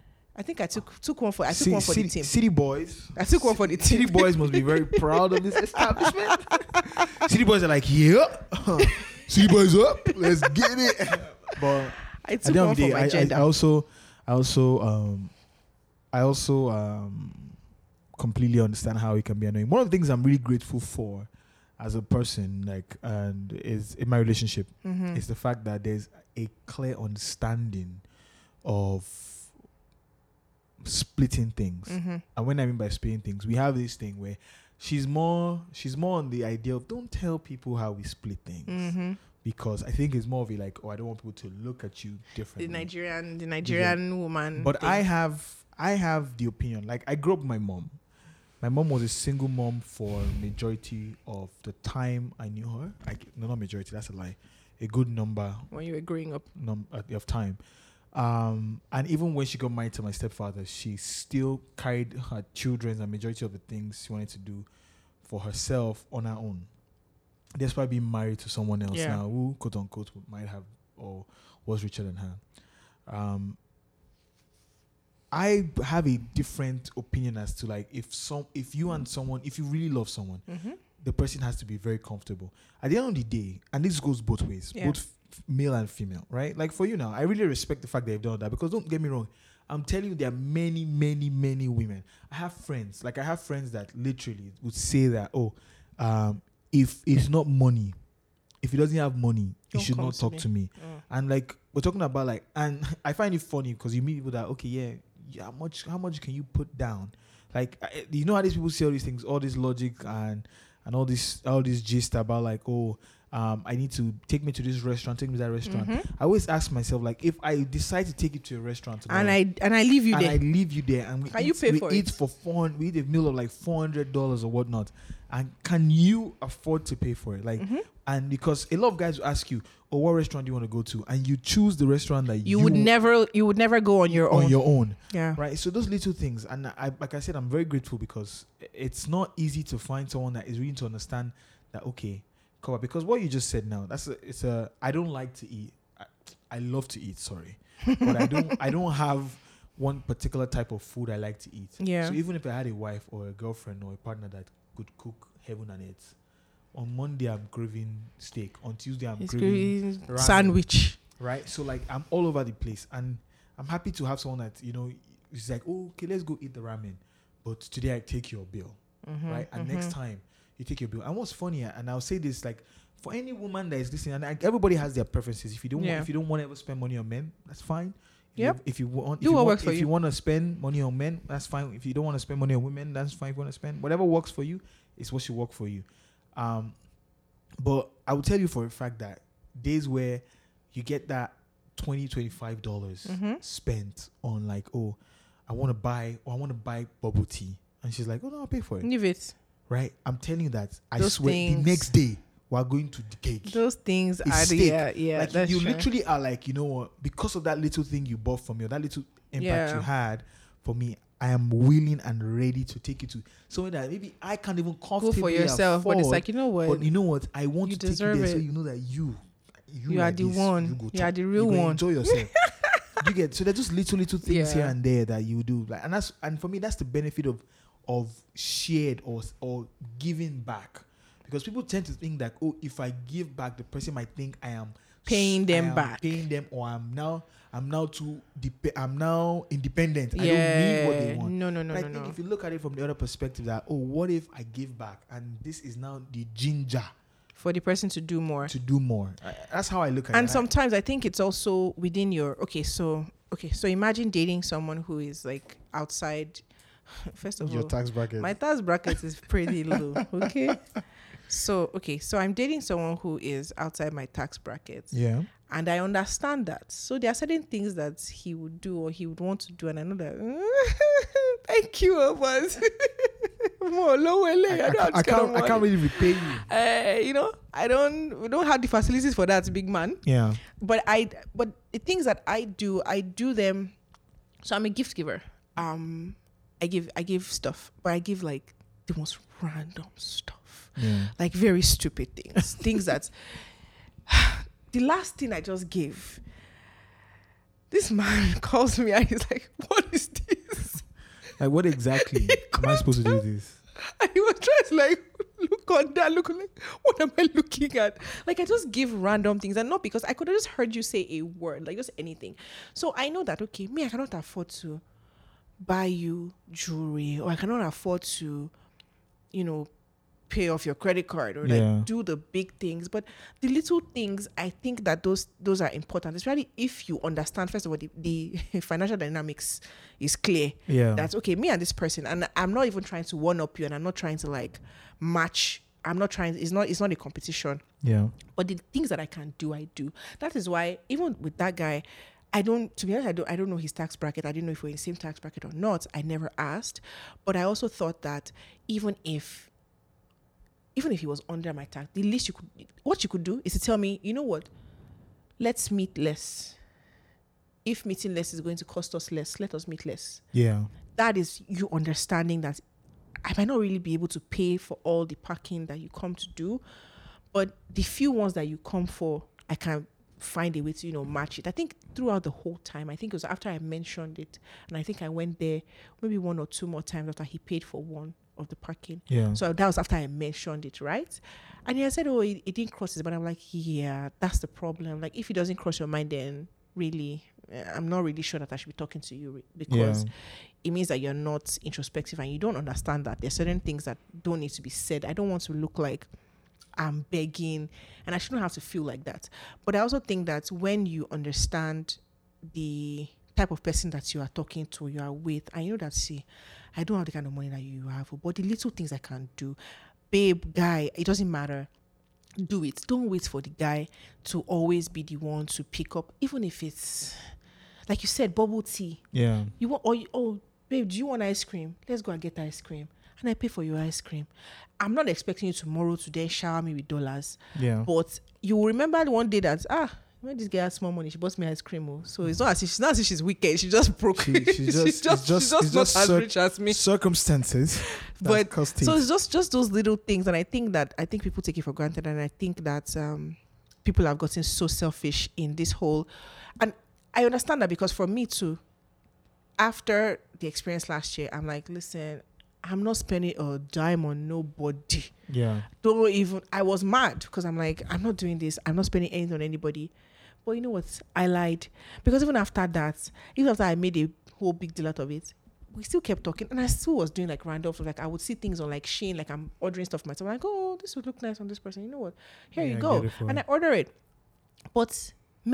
took one for the team. City boys. I took one for the team. City boys must be very proud of this establishment. City boys are like, yeah. City boys up. Let's get it. But I took one for my gender. I also completely understand how it can be annoying. One of the things I'm really grateful for as a person, like, and is in my relationship, is the fact that there's a clear understanding of splitting things. And when I mean by splitting things, we have this thing where she's more on the idea of don't tell people how we split things. Because I think it's more of a like, oh, I don't want people to look at you differently. The Nigerian woman. But thing. I have the opinion. Like, I grew up with my mom. My mom was a single mom for majority of the time I knew her. No, not majority. That's a lie. A good number. When you were growing up. Of time. And even when she got married to my stepfather, she still carried her children and majority of the things she wanted to do for herself on her own. Despite being married to someone else now who, quote unquote, might have or was richer than her. I have a different opinion as to like if you really love someone, the person has to be very comfortable. At the end of the day, and this goes both ways, both male and female, right? Like for you now, I really respect the fact that you've done that, because don't get me wrong, I'm telling you, there are many, many, many women. I have friends that literally would say that, if it's not money, if he doesn't have money, he should not talk to me. And like, we're talking about like, and I find it funny because you meet people that, how much can you put down? Like, you know how these people say all these things, all this logic and all this gist about like, I need to take me to this restaurant, take me to that restaurant. I always ask myself, like, if I decide to take you to a restaurant tomorrow, and I leave you there, and we can eat, you pay we for eat it? for $400, we eat a meal of like $400 or whatnot, and can you afford to pay for it? Like, and because a lot of guys will ask you, what restaurant do you want to go to, and you choose the restaurant that you would never go on your own. Yeah, right. So those little things, and like I said, I'm very grateful because it's not easy to find someone that is willing to understand that. Okay. Because what you just said now, I don't like to eat. I love to eat, sorry. But I don't have one particular type of food I like to eat. Yeah. So even if I had a wife or a girlfriend or a partner that could cook heaven and earth, on Monday I'm craving steak. On Tuesday I'm craving ramen, sandwich. Right? So like I'm all over the place, and I'm happy to have someone that, is like, okay, let's go eat the ramen, but today I take your bill. Right? And next time you take your bill. And what's funny, and I'll say this, like, for any woman that is listening, and like, everybody has their preferences. If you don't want to ever spend money on men, that's fine. If you want to spend money on men, that's fine. If you don't want to spend money on women, that's fine. If you want to spend whatever works for you, it's what should work for you. But I will tell you for a fact that days where you get that $20-$25 spent on like, I want to buy bubble tea, and she's like, no, I'll pay for it. Leave it. Right, I'm telling you that I swear the next day we're going to the cake. Those things it's are steak. like that's you true. Literally are like, you know what? Because of that little thing you bought from me, or that little impact you had for me, I am willing and ready to take you to somewhere that maybe I can't even comfortably go for yourself. Afford, but it's like, you know what? But you know what? I want you to take you there, so you know that you are like the one. You are the real one. Enjoy yourself. You get so there's just little things here and there that you do, like, and for me that's the benefit of shared or giving back, because people tend to think that if I give back, the person might think I am paying them back, or I'm now independent. I don't need what they want. No. I think if you look at it from the other perspective, that what if I give back, and this is now the ginger for the person to do more. That's how I look at it. And sometimes I think it's also within your so imagine dating someone who is like outside. First of your all, tax bracket. My tax bracket is pretty low. Okay. So I'm dating someone who is outside my tax bracket. Yeah. And I understand that. So there are certain things that he would do or he would want to do, and I know that. Thank you, but I can't really repay you. we don't have the facilities for that, big man. Yeah. But the things that I do them. So I'm a gift giver. I give stuff, but I give like the most random stuff, like very stupid things, things that. The last thing I just gave, this man calls me and he's like, "What is this? Like, what exactly am I supposed to do this?" And he was trying to like look on that, look like, what am I looking at? Like, I just give random things, and not because I could have just heard you say a word, like just anything. So I know that I cannot afford to buy you jewelry, or I cannot afford to, pay off your credit card, or like do the big things. But the little things, I think that those are important, especially if you understand, first of all, the financial dynamics is clear. That's okay, me and this person, and I'm not even trying to one up you, and I'm not trying to like match. It's not a competition. But the things that I can do, I do. That is why even with that guy, I don't know his tax bracket. I didn't know if we're in the same tax bracket or not. I never asked. But I also thought that even if he was under my tax, the least what you could do is to tell me, you know what, let's meet less. If meeting less is going to cost us less, let us meet less. That is you understanding that I might not really be able to pay for all the parking that you come to do, but the few ones that you come for, I can find a way to, match it. I think throughout the whole time, I think it was after I mentioned it, and I think I went there maybe one or two more times after he paid for one of the parking. So that was after I mentioned it, right? And he said, oh, it didn't cross his mind. I'm like, yeah, that's the problem. Like, if it doesn't cross your mind, then really, I'm not really sure that I should be talking to you, because it means that you're not introspective and you don't understand that there's certain things that don't need to be said. I don't want to look like I'm begging, and I shouldn't have to feel like that. But I also think that when you understand the type of person that you are talking to, you are with, and you know that, see, I don't have the kind of money that you have, but the little things I can do, babe, guy, it doesn't matter. Do it. Don't wait for the guy to always be the one to pick up, even if it's, like you said, bubble tea. You want, babe, do you want ice cream? Let's go and get ice cream. And I pay for your ice cream. I'm not expecting you tomorrow to then shower me with dollars. But you will remember the one day that, when this girl has small money, she bought me ice cream. Oh. So it's not as if she's wicked. She just broke. She's just not as rich as me. Circumstances. But so it's just those little things. And I think people take it for granted. And I think that people have gotten so selfish in this whole, and I understand that, because for me too, after the experience last year, I'm like, listen, I'm not spending a dime on nobody. Don't even, I was mad because I'm like, I'm not doing this. I'm not spending anything on anybody. But you know what? I lied. Because even after that, even after I made a whole big deal out of it, we still kept talking. And I still was doing like random stuff. Like I would see things on like Shein, like I'm ordering stuff myself. I'm like, oh, this would look nice on this person. You know what? Here you go. And I order it. But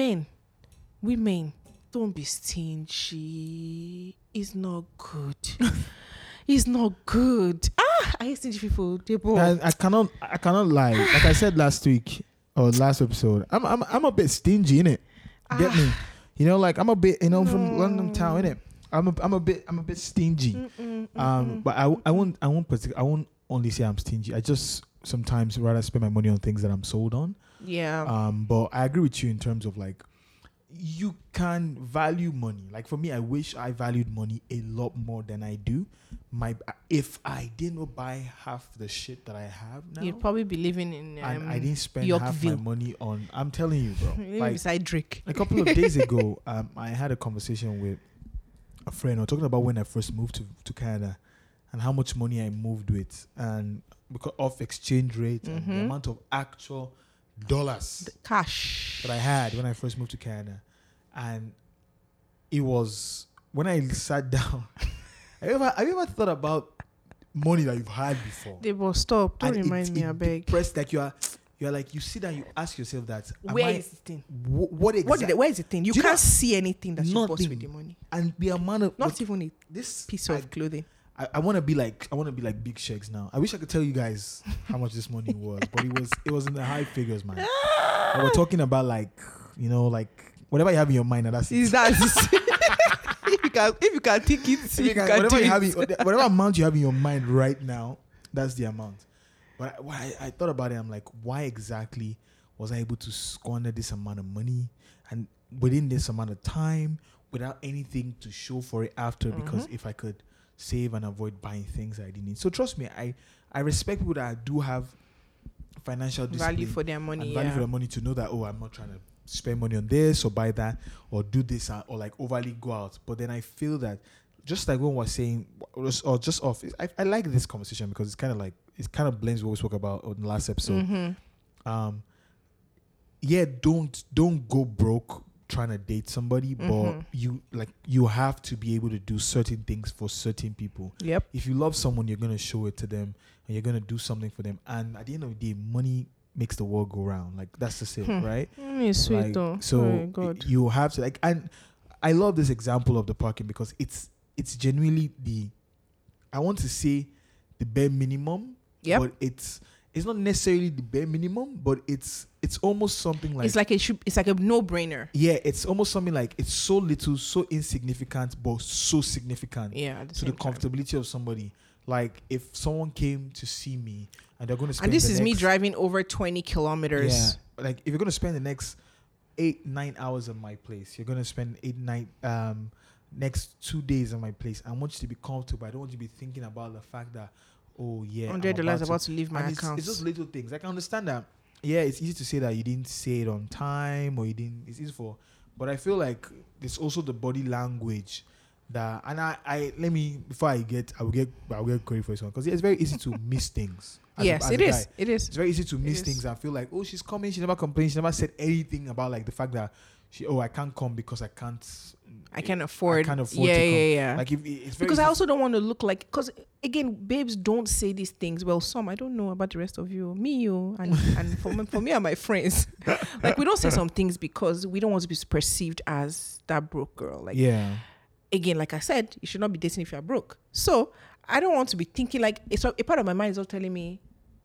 women, don't be stingy. It's not good. It's not good. I hate stingy people. I cannot lie. Like I said last week or last episode, I'm a bit stingy, innit? Get me? Like I'm a bit, from London town, innit? I'm a bit stingy. But I won't only say I'm stingy. I just sometimes rather spend my money on things that I'm sold on. But I agree with you in terms of like, you can value money. Like for me, I wish I valued money a lot more than I do. If I didn't buy half the shit that I have now, you'd probably be living in and I didn't spend Yorkville. half my money on. I'm telling you, bro. Like, beside Drake. A couple of days ago, I had a conversation with a friend. We're talking about when I first moved to Canada and how much money I moved with, and because of exchange rate and the amount of actual dollars, cash that I had when I first moved to Canada. And it was when I sat down. Have you ever thought about money that you've had before? They will stop. Don't remind me, I beg. Depressed, like you're like, you sit down, you ask yourself that, where is the thing? What exactly? Where is the thing? You can't see anything that you bought with the money. And the amount of not even this piece of clothing. I want to be like Big Shakes now. I wish I could tell you guys how much this money was, but it was in the high figures, man. And we're talking about like whatever you have in your mind, and that's it. If you can take it, whatever amount you have in your mind right now, that's the amount. But I thought about it. I'm like, why exactly was I able to squander this amount of money and within this amount of time without anything to show for it after? Because if I could save and avoid buying things I didn't need. So trust me, I respect people that do have financial discipline, value for their money, and value for their money, to know that, oh, I'm not trying to spend money on this or buy that or do this or like overly go out. But then I feel that, just like when we're saying, or just off, I like this conversation because it's kind of blends what we spoke about on the last episode. Don't go broke trying to date somebody, but you have to be able to do certain things for certain people. Yep. If you love someone, you're gonna show it to them, and you're gonna do something for them. And at the end of the day, money makes the world go round. Like that's just it, right? It's sweet Like, though. so Oh my God. you have to like, and I love this example of the parking because it's genuinely I want to say the bare minimum. Yep. But it's not necessarily the bare minimum, but it's almost something like it's like a no-brainer. yeah, it's almost something like it's so little, so insignificant, but so significant Yeah, at the to same the comfortability of somebody. Like if someone came to see me and they're going to spend And this the is me next- driving over 20 kilometers. yeah, like if you're going to spend the next 8-9 hours at my place, you're going to spend 8-9 next 2 days at my place. I want you to be comfortable. I don't want you to be thinking about the fact that $100 about to leave my and account. it's just little things. I can understand that. Yeah, it's easy to say that you didn't say it on time or you didn't. It's easy but I feel like there's also the body language that. And I let me before I will get credit for this one because it's very easy to miss things. Yes, it is. It is. It's very easy to miss things and feel like, oh, she's coming. She never complained. She never said anything about like the fact that I can't come because I can't afford. Yeah, to come. yeah. Like if it's very Because easy I also don't want to look like, because again, babes don't say these things. Well, some, I don't know about the rest of you, and for me and my friends, like we don't say some things because we don't want to be perceived as that broke girl. Like, yeah. Again, like I said, you should not be dating if you're broke. So I don't want to be thinking like a part of my mind is all telling me,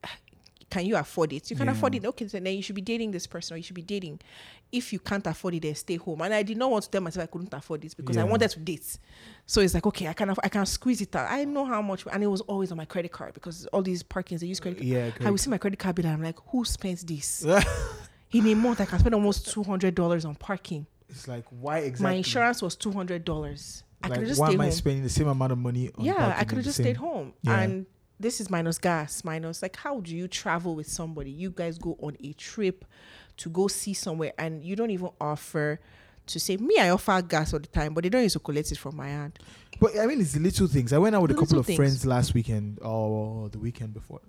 can you afford it? You can afford it. Okay, so then you should be dating this person, or you should be dating. If you can't afford it, then stay home. And I did not want to tell myself I couldn't afford it because I wanted to date. So it's like, okay, I can squeeze it out. I know how much, and it was always on my credit card because all these parkings, they use credit card. Yeah, I will see my credit card bill and I'm like, who spends this? In a month, I can spend almost $200 on parking. It's like, why exactly? My insurance was $200. I could have just why stayed am I home. spending the same amount of money on parking I could have just stayed home. Yeah. And this is minus gas, minus like, how do you travel with somebody? You guys go on a trip to go see somewhere and you don't even offer to say, me, I offer gas all the time, but they don't used to collect it from my hand. But I mean, it's the little things. I went out with a couple of things. friends last weekend or the weekend before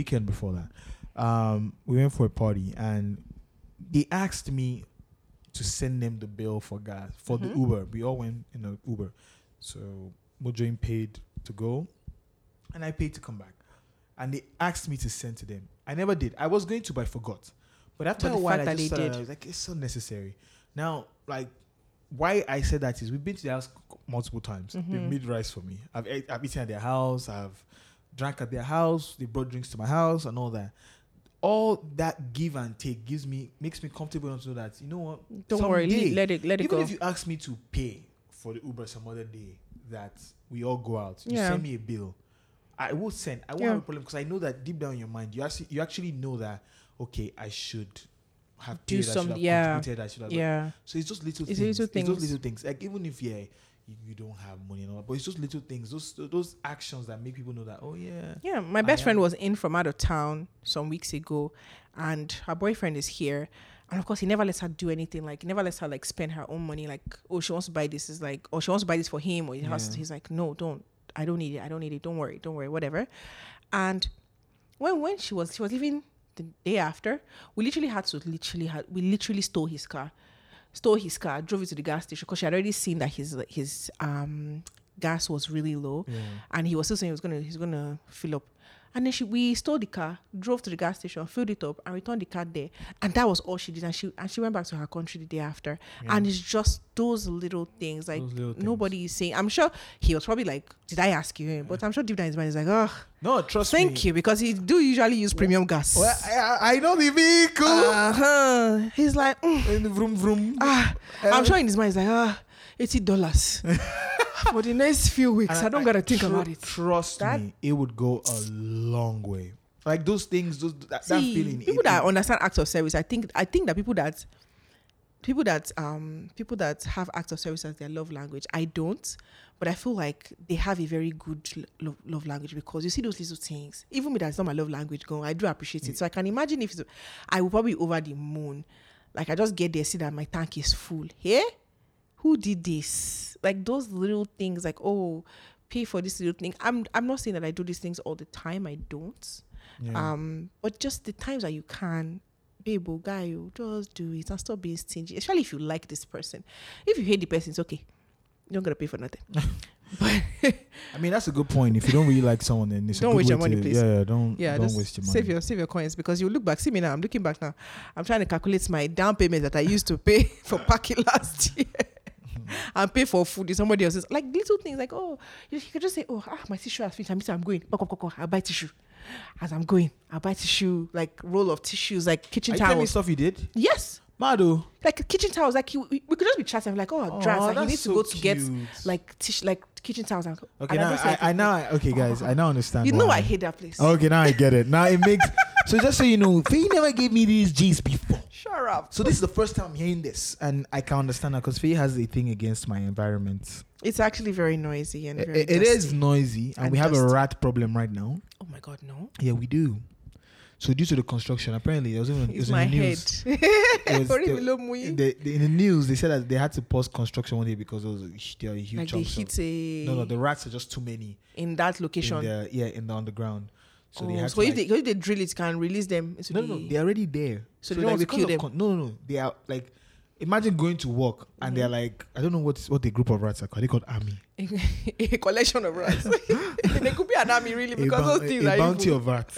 that. We went for a party and they asked me to send them the bill for gas for the Uber. We all went in an Uber. So Mojoin paid to go and I paid to come back. And they asked me to send to them. I never did. I was going to, but I forgot. But after a while, I just started, I was like, it's so necessary. Now, like, why I said that is we've been to their house multiple times. They've made rice for me. I've eaten at their house. I've drank at their house. They brought drinks to my house and all that. All that give and take makes me comfortable enough to know that, you know what? Don't worry, let it go. Even if you ask me to pay for the Uber some other day that we all go out, you send me a bill, I will send. I won't have a problem because I know that deep down in your mind, you actually know that, okay, I should have do paid, some, contributed, I should have. Yeah. So it's just little It's things. little It's just things. little things. Like even if you don't have money and all that, but it's just little things. Those actions that make people know that, oh yeah. Yeah, my best friend was in from out of town some weeks ago, and her boyfriend is here, and of course he never lets her do anything. Like he never lets her like spend her own money. Like, oh, she wants to buy this, is like, or she wants to buy this for him, or he's like, no, don't. I don't need it. Don't worry, whatever. And when she was leaving the day after, we literally stole his car, drove it to the gas station because she had already seen that his gas was really low, and he was still saying he's gonna fill up. And then we stole the car, drove to the gas station, filled it up, and returned the car there. And that was all she did. And she went back to her country the day after. Yeah. And it's just those little things. Like nobody is saying. I'm sure he was probably like, "Did I ask you?" But I'm sure deep down in his mind is like, "Oh, no, trust me. Thank you," because he do usually use premium gas. Well, I know the vehicle. He's like, vroom vroom. I'm sure in his mind he's like, $80. For the next few weeks, I don't gotta think about it. Trust me, it would go a long way. Like those things, that feeling. People that understand acts of service, I think that people that have acts of service as their love language, I don't, but I feel like they have a very good love language because you see those little things. Even me, that's not my love language, I do appreciate it. So I can imagine if I will probably over the moon. Like I just get there, see that my tank is full. Hey, who did this? Like those little things, like, oh, pay for this little thing. I'm not saying that I do these things all the time. I don't. Yeah. But just the times that you can, babe, oh, guy, oh, just do it and stop being stingy. Especially if you like this person. If you hate the person, it's okay. You're not gonna pay for nothing. But I mean, that's a good point. If you don't really like someone, then it's don't a good waste way your money, to, please. don't just waste your money. save your coins, because you look back. See me now. I'm looking back now. I'm trying to calculate my down payment that I used to pay for parking last year. And pay for food in somebody else's, like little things like, oh, you can just say, oh, my tissue has finished, I'm going, I'll buy tissue. As I'm going, I'll buy tissue, like roll of tissues, like kitchen Are you telling me towels. stuff you did? Yes, Mado. like kitchen towels. Like we could just be chatting, like, oh, dress. Like, he needs to go to get like tissue, like kitchen towels. And Okay, and I'm now just like, okay, guys, I now understand. you know, why. I hate that place. Okay, now I get it. Now it makes so just so you know, Faye never gave me these G's before. Shut up. So this is the first time I'm hearing this, and I can understand that because Faye has a thing against my environment. It's actually very noisy and very It is noisy, and we have a dusty. rat problem right now. Oh my God, no. Yeah, we do. So due to the construction, apparently it was even it It's was my in the head. news. It was- Sorry, the- below Muyi. in the news, they said that they had to pause construction one day because there were huge Like they chunks. hit a No, the rats are just too many in that location. in the underground. So they had so to, if they drill it, can release them into no, they're already there. So they don't want to because kill of them. no, they are like, imagine going to work and they're like, I don't know what the group of rats are called. They called army. a collection of rats. They could be an army, really, because those things a are bounty evil. of rats.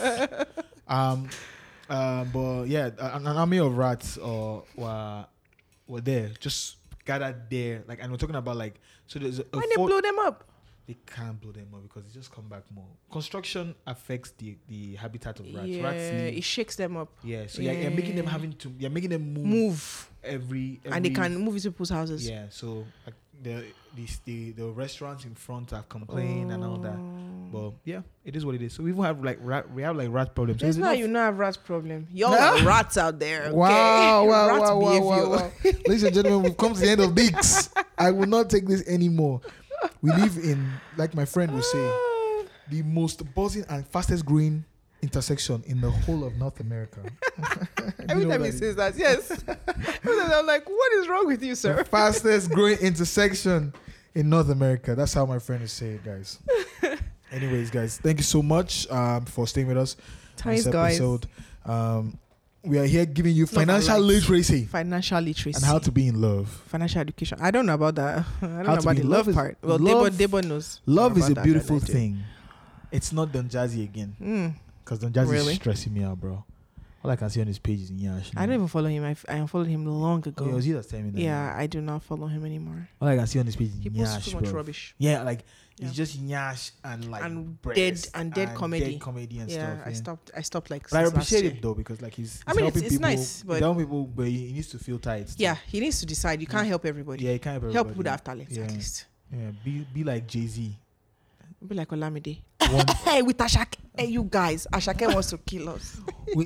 But yeah, an army of rats were there, just gathered there. Like, and we're talking about like, so there's a When they blow them up. They can't blow them up because they just come back more. Construction affects the habitat of rats. Yeah, Rats live. it shakes them up. Yeah, so you're making them you're making them move every and they can move into people's houses. Yeah, so like the restaurants in front have complained and all that. But yeah, it is what it is. So we even have like rat problems. So There's not you not have rat problem. Y'all are rats out there. Okay? Rat behavior. Ladies and gentlemen, we've come to the end of Dicks. I will not take this anymore. We live in, like my friend will say, the most buzzing and fastest growing intersection in the whole of North America. Every time he says that, yes. I'm like, what is wrong with you, sir? The fastest growing intersection in North America. That's how my friend is saying, guys. Anyways, guys, thank you so much for staying with us. Thanks, this guys. episode. We are here giving you financial literacy Financial literacy. and how to be in love. Financial education. I don't know about that. I don't know to about be the in love love part. Well, love- Debo knows. Love more is a about that beautiful than I do. thing. It's not Don Jazzy again. Because Don Jazzy Really? is stressing me out, bro. All I can see on his page is Nyash. I don't even follow him. I unfollowed him long ago. Oh, it was you that's telling me that. Yeah, I do not follow him anymore. All I can see on his page is He posts Nyash, too much bro. rubbish. Yeah, like Yeah. it's just Nyash and like And breast dead comedy. dead comedy and Yeah, stuff. I stopped like. But I since last appreciate year. it though because like he's I mean, helping it's people. nice, he's but- helping people, but he needs to feel tight. still. Yeah, he needs to decide. You can't help everybody. Yeah, he can't help Help everybody. people that have talent, Yeah. at least. Yeah, be like Jay-Z. Be like Olamide. One- Hey, with Ashake. Hey, you guys. Ashake wants to kill us. Wait,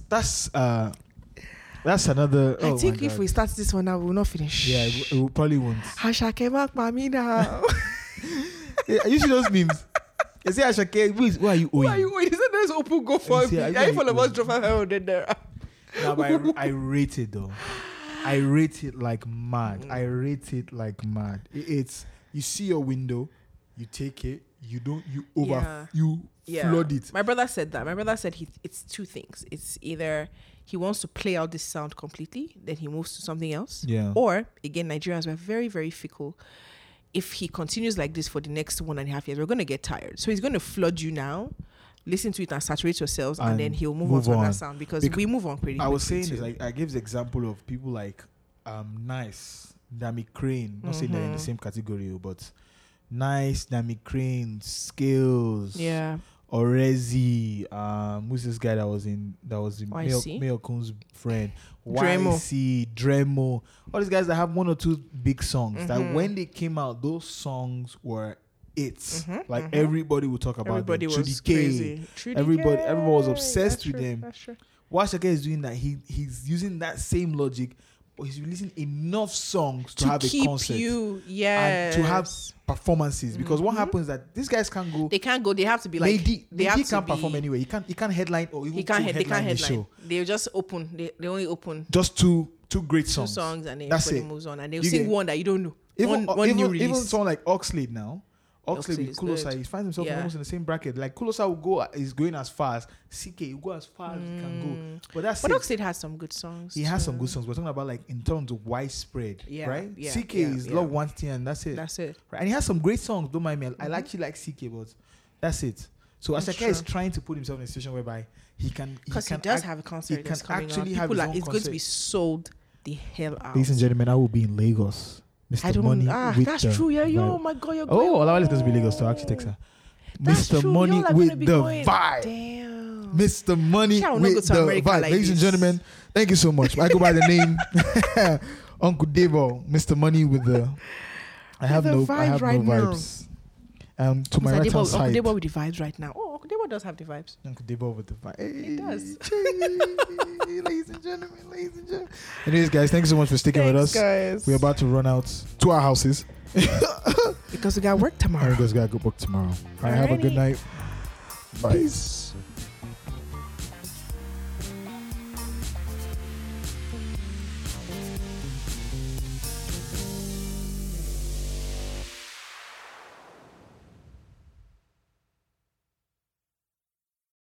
that's another. I oh think my if God. we start this one now, we will not finish. Yeah, it probably won't. Ashake mark me now. Yeah, you see those memes. You say Ashake, who are you owing? Why you wait? Is it there's open go for see, me? I Are know you full you of us will. drop 500 there? No, but I rate it though. I rate it like mad. I rate it like mad. It's you see your window, you take it. You flood it. My brother said that. My brother said it's two things. It's either he wants to play out this sound completely, then he moves to something else. Yeah. Or again, Nigerians were very, very fickle. If he continues like this for the next 1.5 years, we're going to get tired. So he's going to flood you now, listen to it and saturate yourselves, and then he'll move on to another sound because we move on pretty. I was quickly saying too. is like I give the example of people like Nice, Dami Crane. Not saying they're in the same category, but Nice, Dami Crane, Skills. Yeah. Orezi, who's this guy that was YC? Mayo Kun's friend? Dremo. YC, Dremo. All these guys that have one or two big songs that when they came out, those songs were it. Everybody would talk about Everybody them. was Trudy K. crazy. Trudy Everybody K. was obsessed That's with true, them. That's true. What Ashake is doing that he's using that same logic, but he's releasing enough songs to have keep a concert you, yes, and to have performances. Because what happens is that these guys can't go. They can't go. They have to be like. They have to can't be, perform anyway. He can't headline or even They can't headline the headline. show. They just open. They only open Just two great two songs. songs and then That's everybody it. moves on and they'll You sing get- one that you don't know. Even one new release. even someone like Oxlade now. Oxlade with Kulosa, he finds himself almost in the same bracket. Like Kulosa is going as far as CK, will go as far as he can go. But Oxlade has some good songs. He has some good songs. We're talking about like in terms of widespread, right? Yeah, CK is Love One Thing, and that's it. Right? And he has some great songs. Don't mind me. I actually like CK, but that's it. So Asake is trying to put himself in a situation whereby he does have a concert. He can actually have his own it's concert. going to be sold the hell out. Ladies and gentlemen, I will be in Lagos. Mr. Money with that's true. Yeah, yo, my God, you're going. Oh, Olawale is going to be Lagos, so actually text her. Mr. Money with the vibe. Damn. Mr. Money with the vibe. Like Ladies and gentlemen, thank you so much. I go by the name Uncle Devo. Mr. Money with the. I have no vibes. To my right hand side. Uncle Devo with the vibes right now. Oh, Uncle Devo does have the vibes. Uncle Devo with the vibes. He does. Ladies and gentlemen. Anyways, guys, thanks so much for sticking with us. Guys. We're about to run out to our houses. Because we got work tomorrow. Because we got to go work tomorrow. All right, have a good night. Bye. Peace.